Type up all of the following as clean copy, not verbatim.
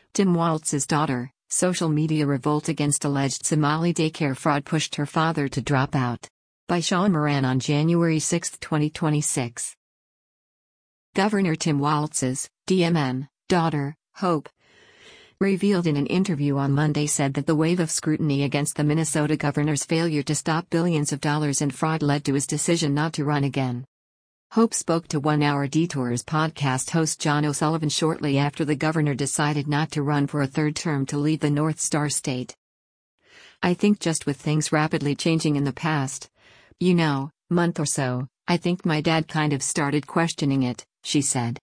Tim Walz's daughter, social media revolt against alleged Somali daycare fraud pushed her father to drop out. By Sean Moran on January 6, 2026. Governor Tim Walz's, DMN, daughter, Hope, revealed in an interview on Monday said that the wave of scrutiny against the Minnesota governor's failure to stop billions of dollars in fraud led to his decision not to run again. Hope spoke to 1 Hour Detours podcast host John O'Sullivan shortly after the governor decided not to run for a third term to lead the North Star State. "I think just with things rapidly changing in the past, month or so, I think my dad kind of started questioning it," she said.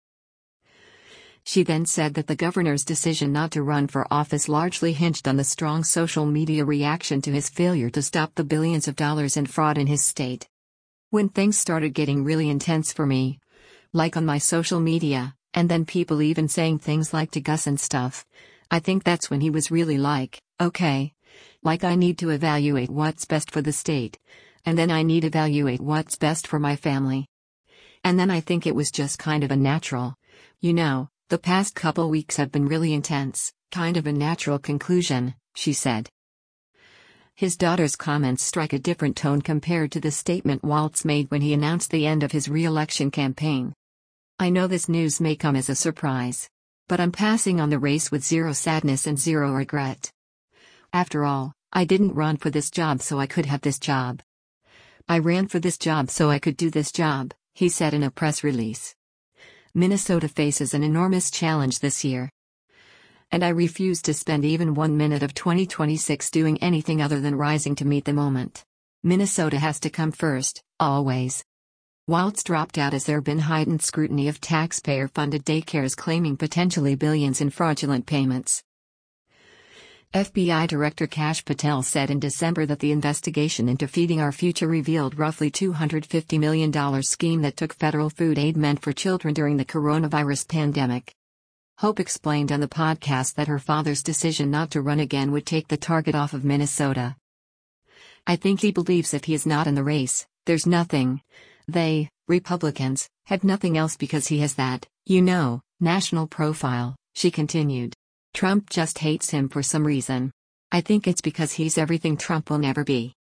She then said that the governor's decision not to run for office largely hinged on the strong social media reaction to his failure to stop the billions of dollars in fraud in his state. "When things started getting really intense for me, like on my social media, and then people even saying things like to Gus and stuff, I think that's when he was really like, okay, like I need to evaluate what's best for the state, and then I need to evaluate what's best for my family. And then I think it was just kind of a natural, the past couple weeks have been really intense, kind of a natural conclusion," she said. His daughter's comments strike a different tone compared to the statement Walz made when he announced the end of his re-election campaign. "I know this news may come as a surprise. But I'm passing on the race with zero sadness and zero regret. After all, I didn't run for this job so I could have this job. I ran for this job so I could do this job," he said in a press release. "Minnesota faces an enormous challenge this year. And I refuse to spend even 1 minute of 2026 doing anything other than rising to meet the moment. Minnesota has to come first, always." Walz dropped out as there been heightened scrutiny of taxpayer-funded daycares claiming potentially billions in fraudulent payments. FBI Director Kash Patel said in December that the investigation into Feeding Our Future revealed roughly $250 million scheme that took federal food aid meant for children during the coronavirus pandemic. Hope explained on the podcast that her father's decision not to run again would take the target off of Minnesota. "I think he believes if he is not in the race, there's nothing. They, Republicans, have nothing else because he has that, national profile," she continued. "Trump just hates him for some reason. I think it's because he's everything Trump will never be."